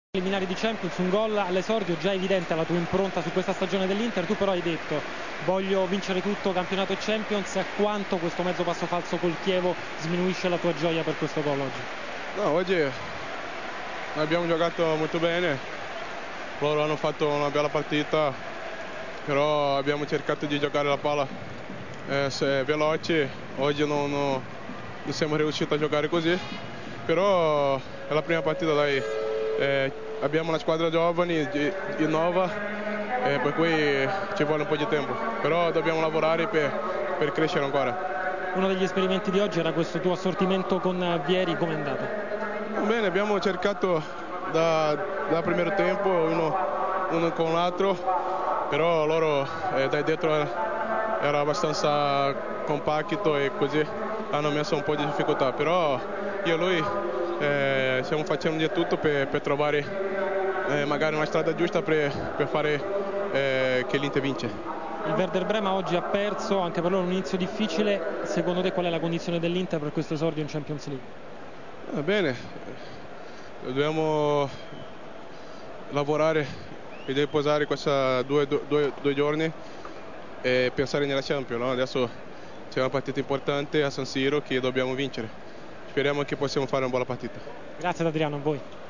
Preliminari di Champions, un gol all'esordio, già evidente la tua impronta su questa stagione dell'Inter. Tu però hai detto voglio vincere tutto, campionato e Champions. Quanto questo mezzo passo falso col Chievo sminuisce la tua gioia per questo gol oggi? No, oggi abbiamo giocato molto bene, loro hanno fatto una bella partita, però abbiamo cercato di giocare la palla veloci. Oggi non siamo riusciti a giocare così, però è la prima partita, dai. Abbiamo una squadra giovane, nuova, per cui ci vuole un po' di tempo, però dobbiamo lavorare per crescere ancora. Uno degli esperimenti di oggi era questo tuo assortimento con Vieri, come è andato? Bene, abbiamo cercato da primo tempo uno con l'altro, però loro dai dietro era abbastanza compatto e così hanno messo un po' di difficoltà, però io e lui stiamo facendo di tutto per trovare magari una strada giusta per fare che l'Inter vince. Il Werder Brema oggi ha perso, anche per loro un inizio difficile. Secondo te qual è la condizione dell'Inter per questo esordio in Champions League? Bene, dobbiamo lavorare e riposare questi due giorni e pensare nella Champions, no? Adesso c'è una partita importante a San Siro che dobbiamo vincere. Speriamo che possiamo fare una buona partita. Grazie ad Adriano, a voi.